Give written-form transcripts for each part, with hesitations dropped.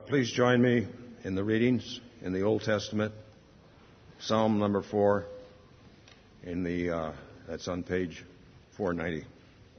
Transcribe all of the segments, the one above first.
Please join me in the readings in the Old Testament. Psalm number 4, that's on page 490.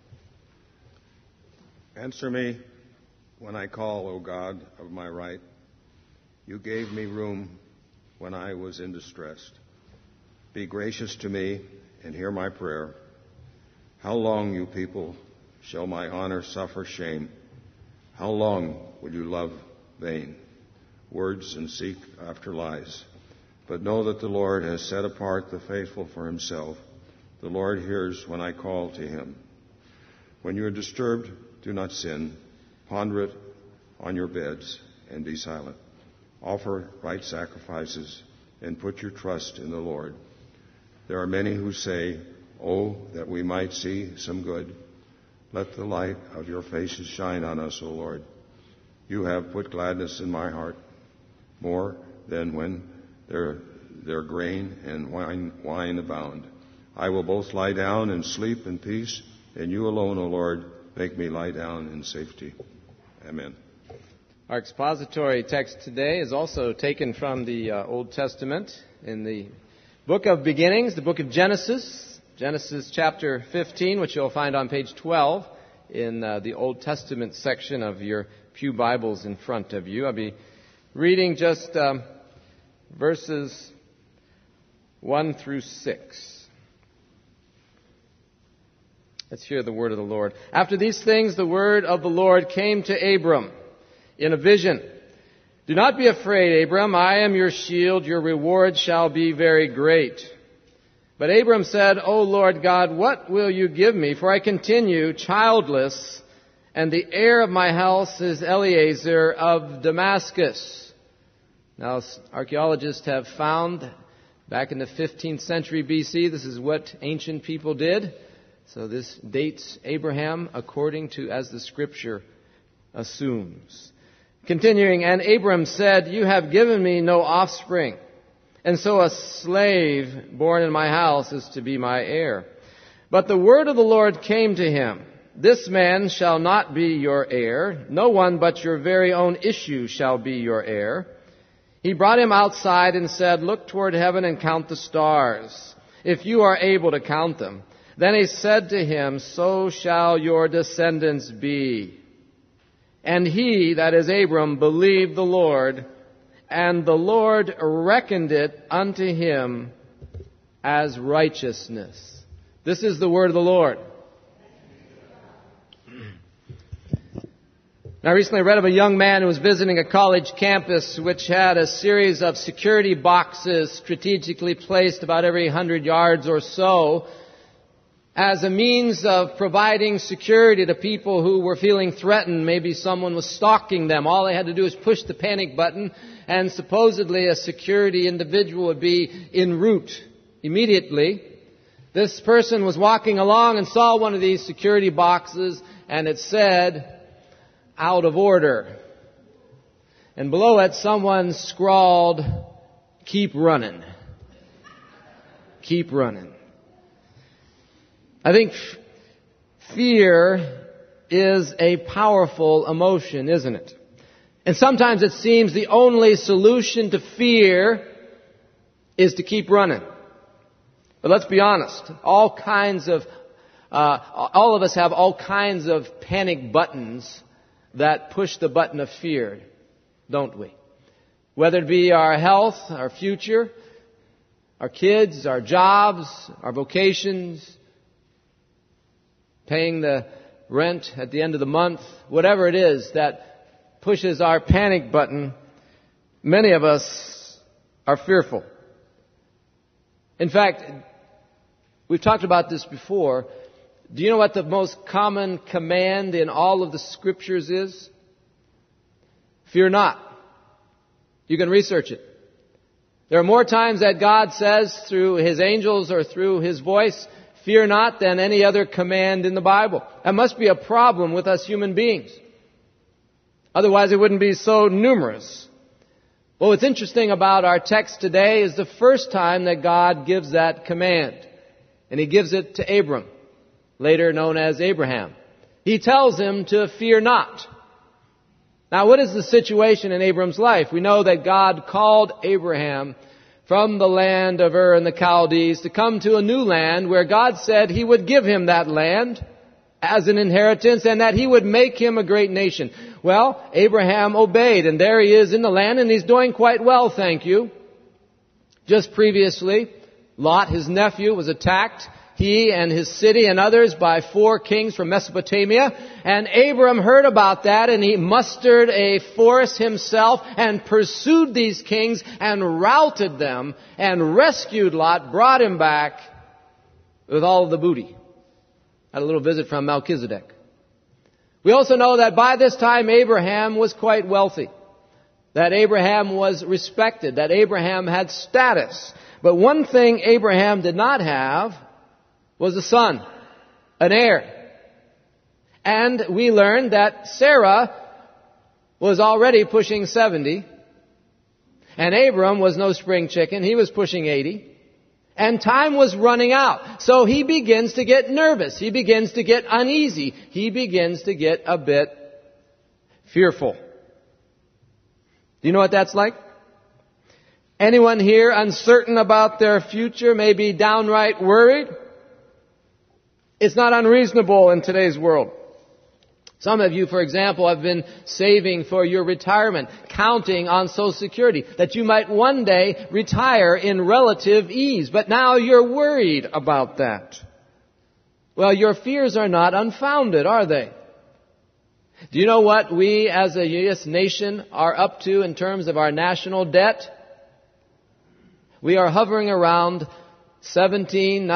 Answer me when I call, O God of my right. You gave me room when I was in distress. Be gracious to me and hear my prayer. How long, you people, shall my honor suffer shame? How long will you love vain words and seek after lies? But know that the Lord has set apart the faithful for himself. The Lord hears when I call to him. When you are disturbed, do not sin. Ponder it on your beds and be silent. Offer right sacrifices and put your trust in the Lord. There are many who say, "Oh, that we might see some good." Let the light of your faces shine on us, O Lord. You have put gladness in my heart, more than when their grain and wine abound. I will both lie down and sleep in peace, and you alone, O Lord, make me lie down in safety. Amen. Our expository text today is also taken from the Old Testament in the book of beginnings, the book of Genesis, Genesis chapter 15, which you'll find on page 12 in the Old Testament section of your pew Bibles in front of you. I'll be reading just verses 1 through 6. Let's hear the word of the Lord. After these things, the word of the Lord came to Abram in a vision. Do not be afraid, Abram. I am your shield. Your reward shall be very great. But Abram said, O Lord God, what will you give me? For I continue childless, and the heir of my house is Eliezer of Damascus. Now, archaeologists have found back in the 15th century BC, this is what ancient people did. So this dates Abraham according to as the scripture assumes. Continuing, and Abram said, you have given me no offspring, and so a slave born in my house is to be my heir. But the word of the Lord came to him, this man shall not be your heir. No one but your very own issue shall be your heir. He brought him outside and said, look toward heaven and count the stars, if you are able to count them. Then he said to him, so shall your descendants be. And he, that is Abram, believed the Lord, and the Lord reckoned it unto him as righteousness. This is the word of the Lord. Now, I recently read of a young man who was visiting a college campus which had a series of security boxes strategically placed about every 100 yards or so as a means of providing security to people who were feeling threatened. Maybe someone was stalking them. All they had to do was push the panic button, and supposedly a security individual would be en route immediately. This person was walking along and saw one of these security boxes, and it said, out of order. And below it, someone scrawled, keep running. Keep running. I think fear is a powerful emotion, isn't it? And sometimes it seems the only solution to fear is to keep running. But let's be honest. All of us have all kinds of panic buttons that push the button of fear, don't we? Whether it be our health, our future, our kids, our jobs, our vocations, paying the rent at the end of the month, whatever it is that pushes our panic button, many of us are fearful. In fact, we've talked about this before. Do you know what the most common command in all of the scriptures is? Fear not. You can research it. There are more times that God says through His angels or through His voice, fear not, than any other command in the Bible. That must be a problem with us human beings. Otherwise it wouldn't be so numerous. Well, what's interesting about our text today is the first time that God gives that command. And He gives it to Abram, later known as Abraham. He tells him to fear not. Now, what is the situation in Abram's life? We know that God called Abraham from the land of Ur and the Chaldees to come to a new land where God said He would give him that land as an inheritance and that He would make him a great nation. Well, Abraham obeyed, and there he is in the land, and he's doing quite well, thank you. Just previously, Lot, his nephew, was attacked, he and his city and others, by 4 kings from Mesopotamia. And Abram heard about that, and he mustered a force himself and pursued these kings and routed them and rescued Lot, brought him back with all of the booty. Had a little visit from Melchizedek. We also know that by this time Abraham was quite wealthy, that Abraham was respected, that Abraham had status. But one thing Abraham did not have was a son, an heir. And we learned that Sarah was already pushing 70, and Abram was no spring chicken. He was pushing 80. And time was running out. So he begins to get nervous. He begins to get uneasy. He begins to get a bit fearful. Do you know what that's like? Anyone here uncertain about their future, maybe downright worried? It's not unreasonable in today's world. Some of you, for example, have been saving for your retirement, counting on Social Security, that you might one day retire in relative ease. But now you're worried about that. Well, your fears are not unfounded, are they? Do you know what we as a U.S. nation are up to in terms of our national debt? We are hovering around 17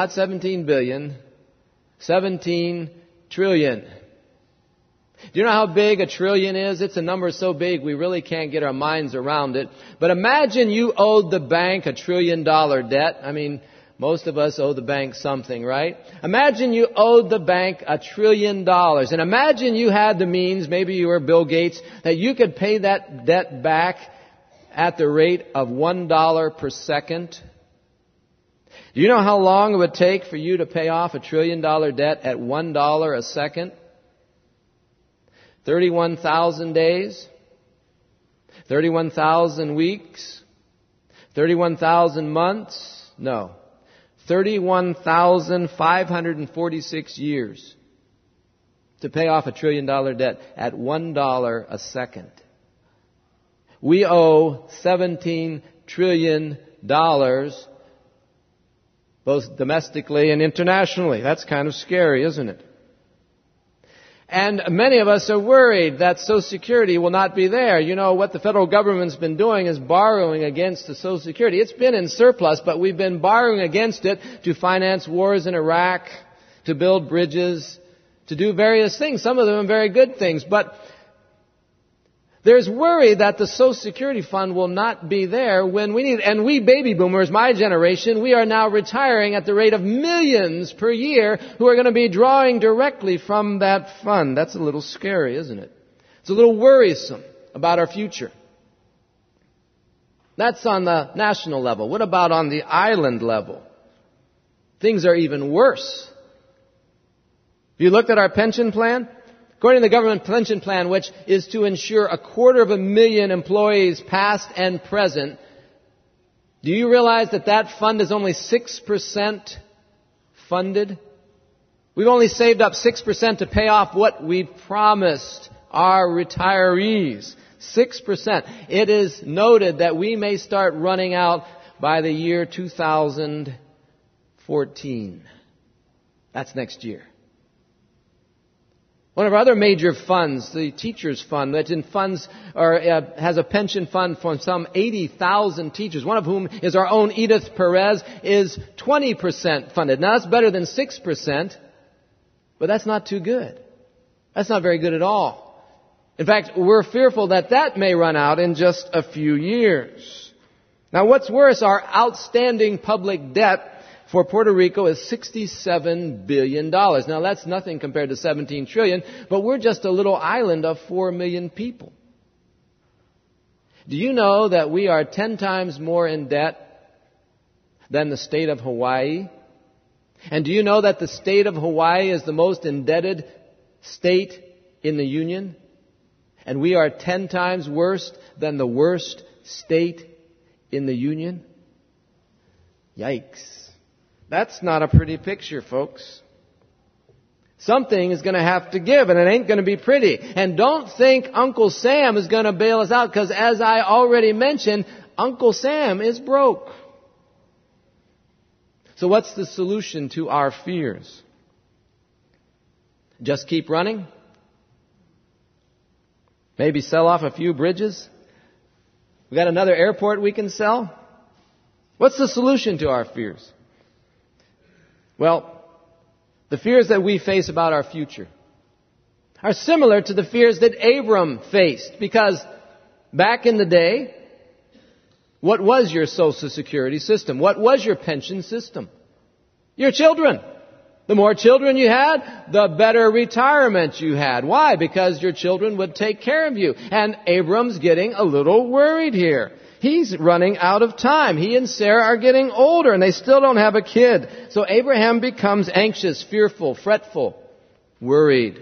trillion. Do you know how big a trillion is? It's a number so big we really can't get our minds around it. But imagine you owed the bank $1 trillion debt. I mean, most of us owe the bank something, right? Imagine you owed the bank $1 trillion. And imagine you had the means, maybe you were Bill Gates, that you could pay that debt back at the rate of $1 per second. Do you know how long it would take for you to pay off $1 trillion debt at $1 a second? 31,000 days? 31,000 weeks? 31,000 months? No. 31,546 years to pay off $1 trillion debt at $1 a second. We owe $17 trillion both domestically and internationally. That's kind of scary, isn't it? And many of us are worried that Social Security will not be there. You know, what the federal government's been doing is borrowing against the Social Security. It's been in surplus, but we've been borrowing against it to finance wars in Iraq, to build bridges, to do various things. Some of them are very good things, but there's worry that the Social Security fund will not be there when we need it. And we baby boomers, my generation, we are now retiring at the rate of millions per year who are going to be drawing directly from that fund. That's a little scary, isn't it? It's a little worrisome about our future. That's on the national level. What about on the island level? Things are even worse. Have you looked at our pension plan? According to the government pension plan, which is to ensure 250,000 employees past and present, do you realize that fund is only 6% funded? We've only saved up 6% to pay off what we promised our retirees. 6%. It is noted that we may start running out by the year 2014. That's next year. One of our other major funds, the Teachers Fund, has a pension fund for some 80,000 teachers, one of whom is our own Edith Perez, is 20% funded. Now that's better than 6%, but that's not too good. That's not very good at all. In fact, we're fearful that may run out in just a few years. Now what's worse, our outstanding public debt for Puerto Rico is $67 billion. Now that's nothing compared to 17 trillion, but we're just a little island of 4 million people. Do you know that we are 10 times more in debt than the state of Hawaii? And do you know that the state of Hawaii is the most indebted state in the Union? And we are 10 times worse than the worst state in the Union? Yikes. That's not a pretty picture, folks. Something is going to have to give, and it ain't going to be pretty. And don't think Uncle Sam is going to bail us out, because as I already mentioned, Uncle Sam is broke. So what's the solution to our fears? Just keep running? Maybe sell off a few bridges? We got another airport we can sell? What's the solution to our fears? Well, the fears that we face about our future are similar to the fears that Abram faced, because back in the day, what was your Social Security system? What was your pension system? Your children. The more children you had, the better retirement you had. Why? Because your children would take care of you. And Abram's getting a little worried here. He's running out of time. He and Sarah are getting older and they still don't have a kid. So Abraham becomes anxious, fearful, fretful, worried.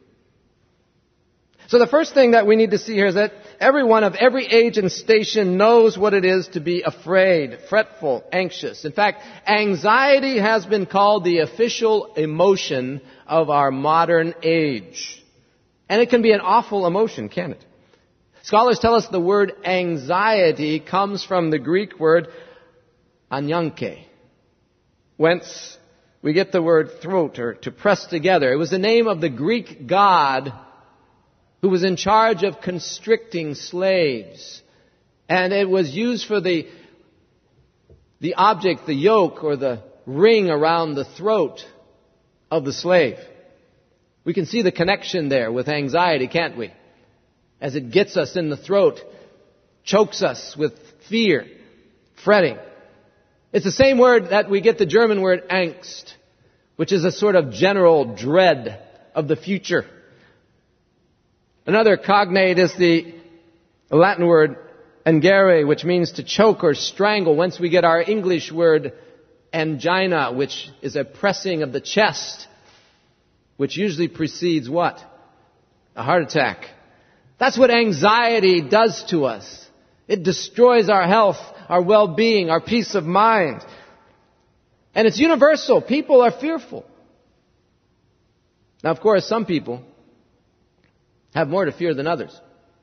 So the first thing that we need to see here is that everyone of every age and station knows what it is to be afraid, fretful, anxious. In fact, anxiety has been called the official emotion of our modern age. And it can be an awful emotion, can't it? Scholars tell us the word anxiety comes from the Greek word anyanke, whence we get the word throat, or to press together. It was the name of the Greek god who was in charge of constricting slaves. And it was used for the object, the yoke, or the ring around the throat of the slave. We can see the connection there with anxiety, can't we? As it gets us in the throat, chokes us with fear, fretting. It's the same word that we get the German word Angst, which is a sort of general dread of the future. Another cognate is the Latin word angere, which means to choke or strangle, whence we get our English word angina, which is a pressing of the chest, which usually precedes what? A heart attack. That's what anxiety does to us. It destroys our health, our well-being, our peace of mind. And it's universal. People are fearful. Now, of course, some people have more to fear than others.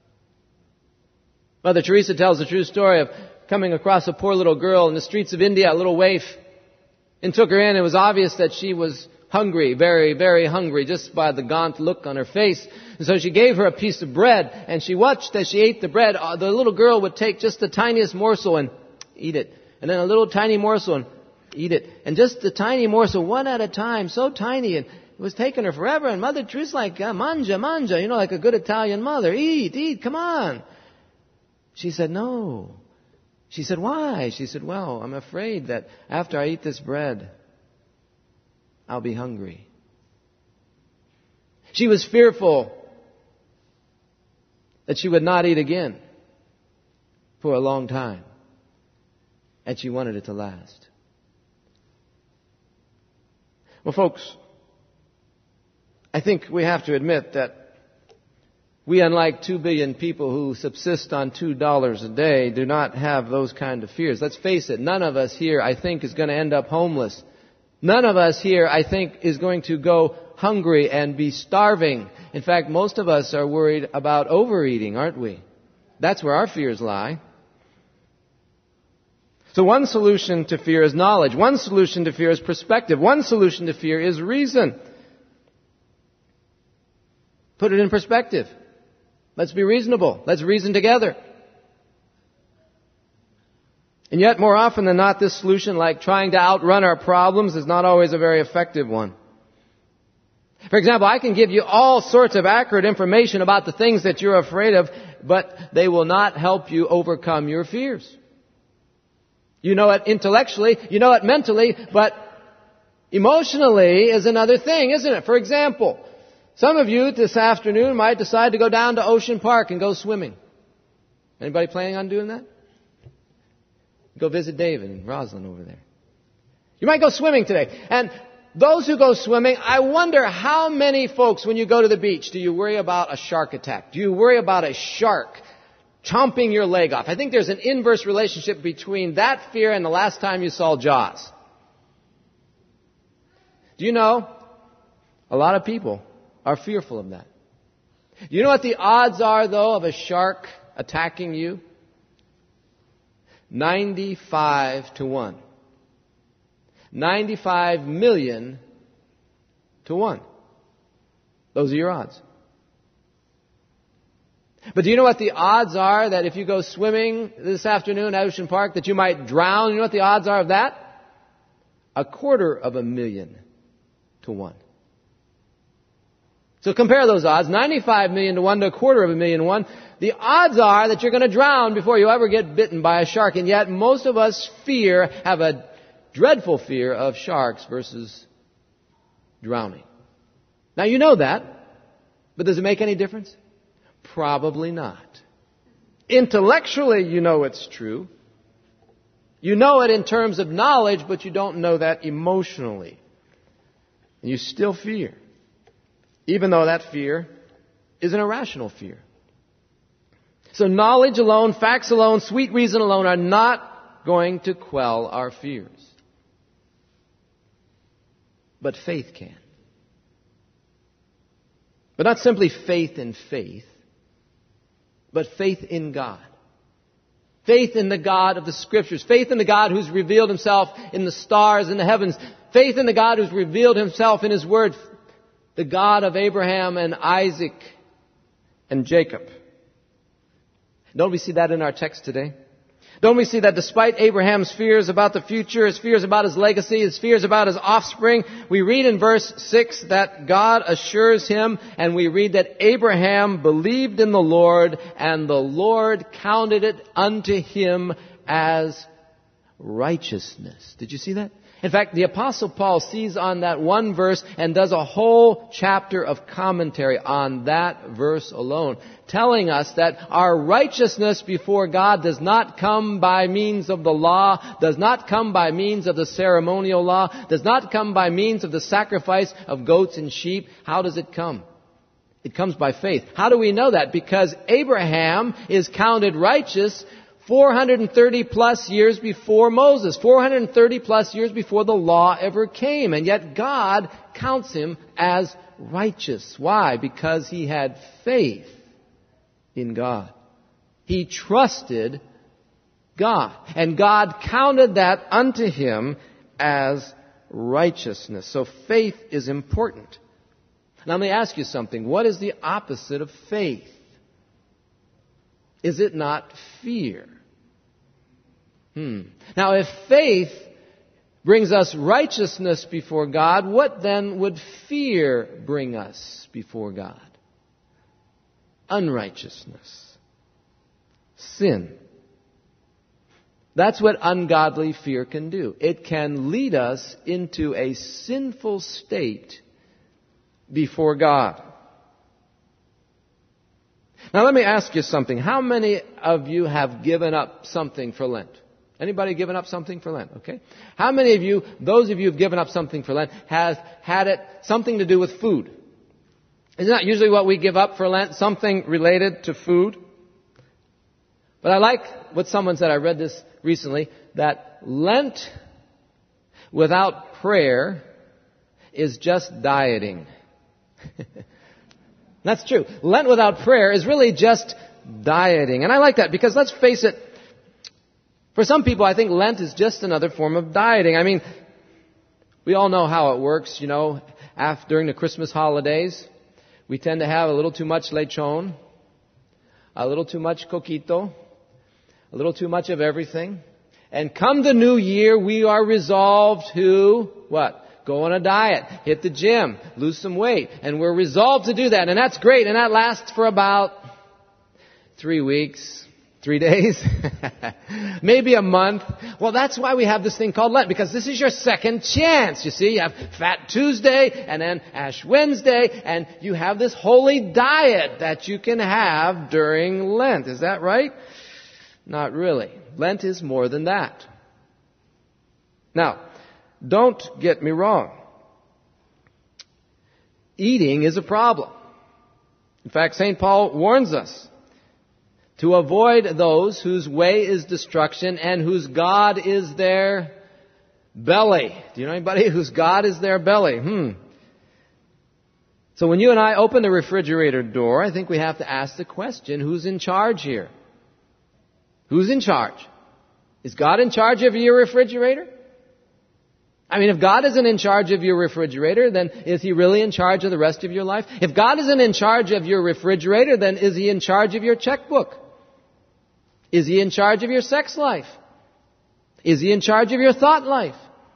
Mother Teresa tells the true story of coming across a poor little girl in the streets of India, a little waif, and took her in. It was obvious that she was hungry, very, very hungry, just by the gaunt look on her face. And so she gave her a piece of bread, and she watched as she ate the bread. The little girl would take just the tiniest morsel and eat it. And then a little tiny morsel and eat it. And just the tiny morsel, one at a time, so tiny. And it was taking her forever. And Mother Teresa's like, manja, manja, like a good Italian mother. Eat, come on. She said, no. She said, why? She said, well, I'm afraid that after I eat this bread, I'll be hungry. She was fearful that she would not eat again for a long time. And she wanted it to last. Well, folks, I think we have to admit that we, unlike 2 billion people who subsist on $2 a day, do not have those kind of fears. Let's face it, none of us here, I think, is going to end up homeless. None of us here, I think, is going to go hungry and be starving. In fact, most of us are worried about overeating, aren't we? That's where our fears lie. So one solution to fear is knowledge. One solution to fear is perspective. One solution to fear is reason. Put it in perspective. Let's be reasonable. Let's reason together. And yet, more often than not, this solution, like trying to outrun our problems, is not always a very effective one. For example, I can give you all sorts of accurate information about the things that you're afraid of, but they will not help you overcome your fears. You know it intellectually, you know it mentally, but emotionally is another thing, isn't it? For example, some of you this afternoon might decide to go down to Ocean Park and go swimming. Anybody planning on doing that? Go visit David and Rosalind over there. You might go swimming today. And those who go swimming, I wonder how many folks, when you go to the beach, do you worry about a shark attack? Do you worry about a shark chomping your leg off? I think there's an inverse relationship between that fear and the last time you saw Jaws. Do you know, a lot of people are fearful of that. Do you know what the odds are, though, of a shark attacking you? 95 to 1. 95 million to 1. Those are your odds. But do you know what the odds are that if you go swimming this afternoon at Ocean Park that you might drown? You know what the odds are of that? 250,000 to 1. So compare those odds, 95 million to 1 to 250,000 to 1. The odds are that you're going to drown before you ever get bitten by a shark. And yet most of us have a dreadful fear of sharks versus drowning. Now you know that, but does it make any difference? Probably not. Intellectually, you know it's true. You know it in terms of knowledge, but you don't know that emotionally. And you still fear, even though that fear is an irrational fear. So knowledge alone, facts alone, sweet reason alone are not going to quell our fears. But faith can. But not simply faith in faith, but faith in God. Faith in the God of the Scriptures. Faith in the God who's revealed Himself in the stars in the heavens. Faith in the God who's revealed Himself in His Word. The God of Abraham and Isaac and Jacob. Don't we see that in our text today? Don't we see that despite Abraham's fears about the future, his fears about his legacy, his fears about his offspring, we read in verse 6 that God assures him, and we read that Abraham believed in the Lord, and the Lord counted it unto him as righteousness. Did you see that? In fact, the Apostle Paul sees on that one verse and does a whole chapter of commentary on that verse alone, telling us that our righteousness before God does not come by means of the law, does not come by means of the ceremonial law, does not come by means of the sacrifice of goats and sheep. How does it come? It comes by faith. How do we know that? Because Abraham is counted righteous 430 plus years before Moses, 430 plus years before the law ever came. And yet God counts him as righteous. Why? Because he had faith in God. He trusted God. And God counted that unto him as righteousness. So faith is important. Now let me ask you something. What is the opposite of faith? Is it not fear? Now, if faith brings us righteousness before God, what then would fear bring us before God? Unrighteousness. Sin. That's what ungodly fear can do. It can lead us into a sinful state before God. Now let me ask you something. How many of you have given up something for Lent? Anybody given up something for Lent? Okay. How many of you, those of you who've given up something for Lent, have had it something to do with food? Isn't that usually what we give up for Lent? Something related to food? But I like what someone said, I read this recently, that Lent without prayer is just dieting. That's true. Lent without prayer is really just dieting. And I like that because let's face it, for some people I think Lent is just another form of dieting. I mean, we all know how it works, you know, during the Christmas holidays. We tend to have a little too much lechon, a little too much coquito, a little too much of everything. And come the new year, we are resolved to, what? Go on a diet, hit the gym, lose some weight. And we're resolved to do that. And that's great. And that lasts for about 3 weeks, 3 days, maybe a month. Well, that's why we have this thing called Lent, because this is your second chance. You see, you have Fat Tuesday and then Ash Wednesday, and you have this holy diet that you can have during Lent. Is that right? Not really. Lent is more than that. Now, don't get me wrong. eating is a problem. In fact, St. Paul warns us to avoid those whose way is destruction and whose God is their belly. Do you know anybody whose God is their belly? So when you and I open the refrigerator door, I think we have to ask the question, who's in charge here? Who's in charge? Is God in charge of your refrigerator? I mean, if God isn't in charge of your refrigerator, then is He really in charge of the rest of your life? If God isn't in charge of your refrigerator, then is He in charge of your checkbook? Is He in charge of your sex life? Is He in charge of your thought life?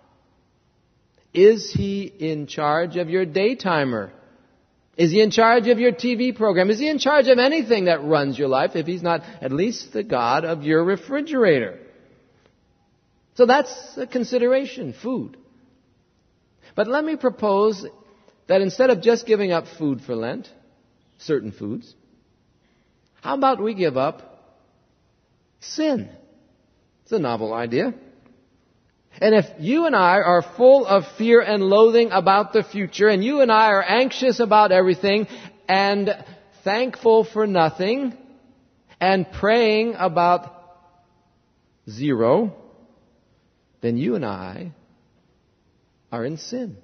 Is He in charge of your daytimer? Is He in charge of your TV program? Is He in charge of anything that runs your life if He's not at least the God of your refrigerator? So that's a consideration, food. But let me propose that instead of just giving up food for Lent, certain foods, how about we give up sin? It's a novel idea. And if you and I are full of fear and loathing about the future, and you and I are anxious about everything, and thankful for nothing, and praying about zero, then you and I are in sin.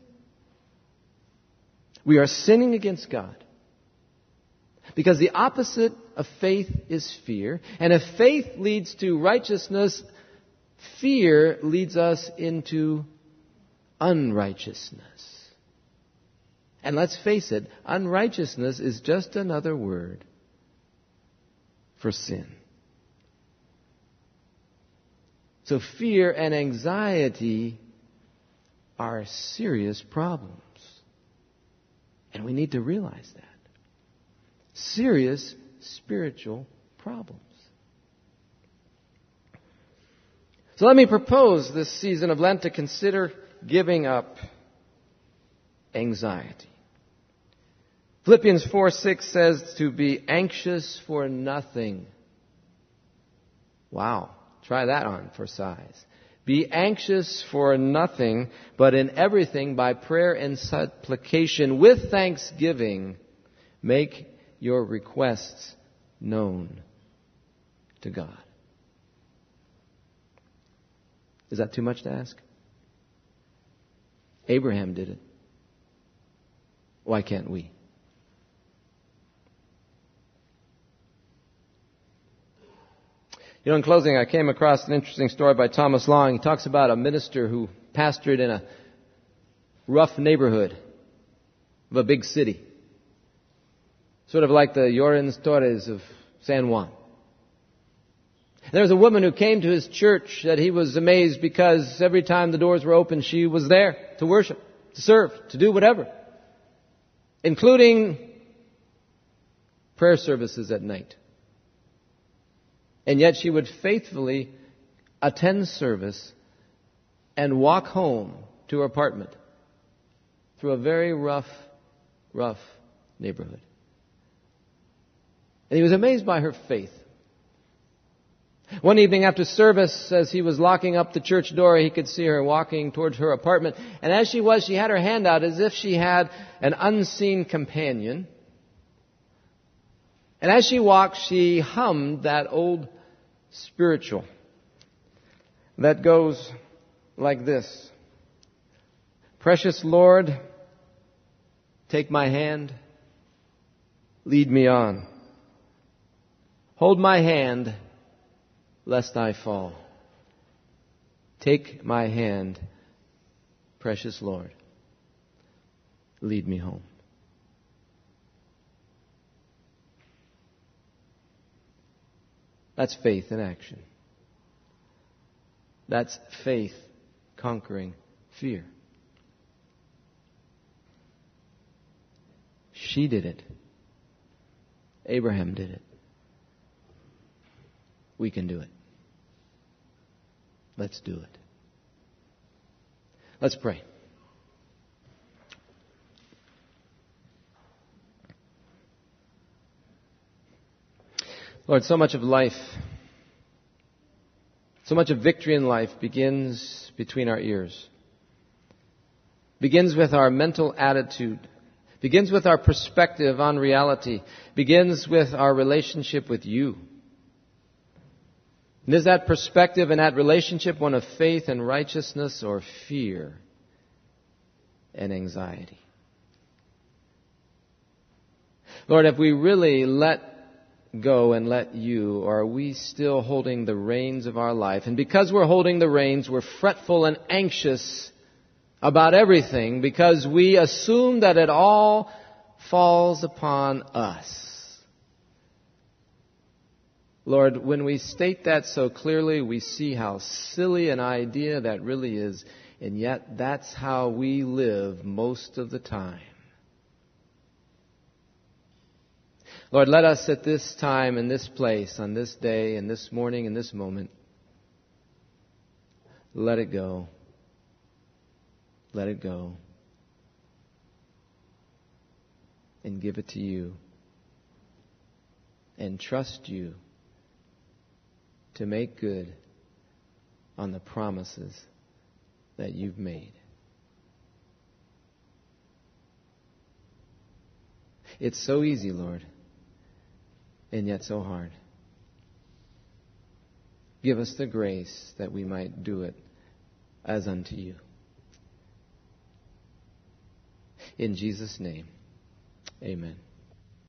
We are sinning against God. Because the opposite of faith is fear. And if faith leads to righteousness, fear leads us into unrighteousness. And let's face it, unrighteousness is just another word for sin. So fear and anxiety are serious problems. And we need to realize that. Serious spiritual problems. So let me propose this season of Lent to consider giving up anxiety. Philippians 4:6 says to be anxious for nothing. Wow. Try that on for size. Be anxious for nothing, but in everything by prayer and supplication with thanksgiving, make your requests known to God. Is that too much to ask? Abraham did it. Why can't we? You know, in closing, I came across an interesting story by Thomas Long. He talks about a minister who pastored in a rough neighborhood of a big city. Sort of like the Llorens Torres of San Juan. There was a woman who came to his church that he was amazed because every time the doors were open, she was there to worship, to serve, to do whatever. Including prayer services at night. And yet she would faithfully attend service and walk home to her apartment through a very rough neighborhood. And he was amazed by her faith. One evening after service, as he was locking up the church door, he could see her walking towards her apartment. And as she was, she had her hand out as if she had an unseen companion. And as she walked, she hummed that old spiritual that goes like this. Precious Lord, take my hand, lead me on. Hold my hand, lest I fall. Take my hand, precious Lord, lead me home. That's faith in action. That's faith conquering fear. She did it. Abraham did it. We can do it. Let's do it. Let's pray. Lord, so much of life, so much of victory in life begins between our ears. Begins with our mental attitude. Begins with our perspective on reality. Begins with our relationship with you. And is that perspective and that relationship one of faith and righteousness or fear and anxiety? Lord, if we really let go and let you, or are we still holding the reins of our life? And because we're holding the reins, we're fretful and anxious about everything because we assume that it all falls upon us. Lord, when we state that so clearly, we see how silly an idea that really is, and yet that's how we live most of the time. Lord, let us at this time, in this place, on this day, in this morning, in this moment, let it go. Let it go. And give it to you. And trust you to make good on the promises that you've made. It's so easy, Lord, and yet so hard. Give us the grace that we might do it as unto you. In Jesus' name, amen.